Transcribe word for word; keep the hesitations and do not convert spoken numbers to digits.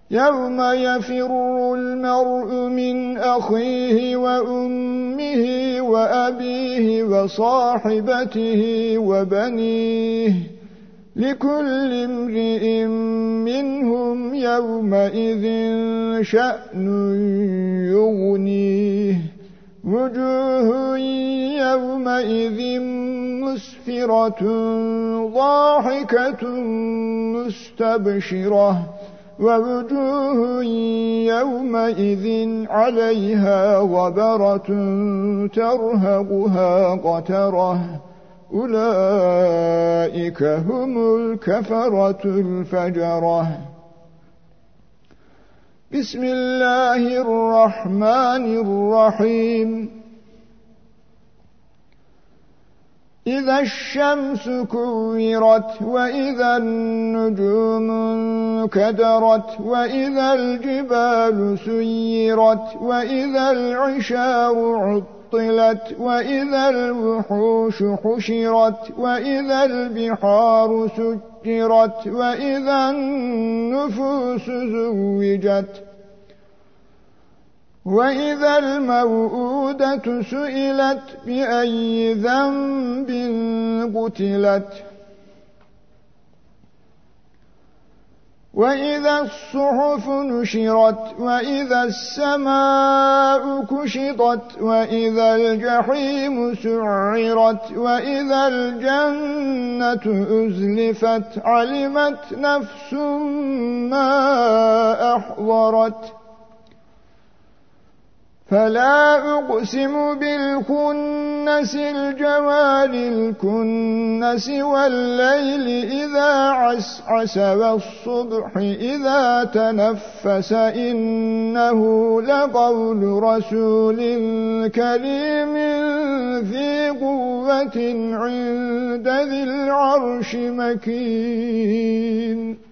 يوم يفر المرء من أخيه وأمه وأبيه وصاحبته وبنيه لكل امرئ منهم يومئذ شأن يغنيه وجوه يومئذ مسفرة ضاحكة مستبشرة ووجوه يومئذ عليها غبرة ترهقها قترة أولئك هم الكفرة الفجرة. بسم الله الرحمن الرحيم. إذا الشمس كورت وإذا النجوم انكدرت وإذا الجبال سيرت وإذا العشار عطلت وإذا الوحوش حشرت وإذا البحار سجرت وإذا النفوس زوجت وإذا الموءودة سئلت بأي ذنب قتلت وإذا الصحف نشرت وإذا السماء كشطت وإذا الجحيم سعرت وإذا الجنة أزلفت علمت نفس ما أحضرت فلا أقسم بالكنس الجوار الكنس والليل إذا عسعس والصبح إذا تنفس إنه لقول رسول كريم ذي قوة عند ذي العرش مكين.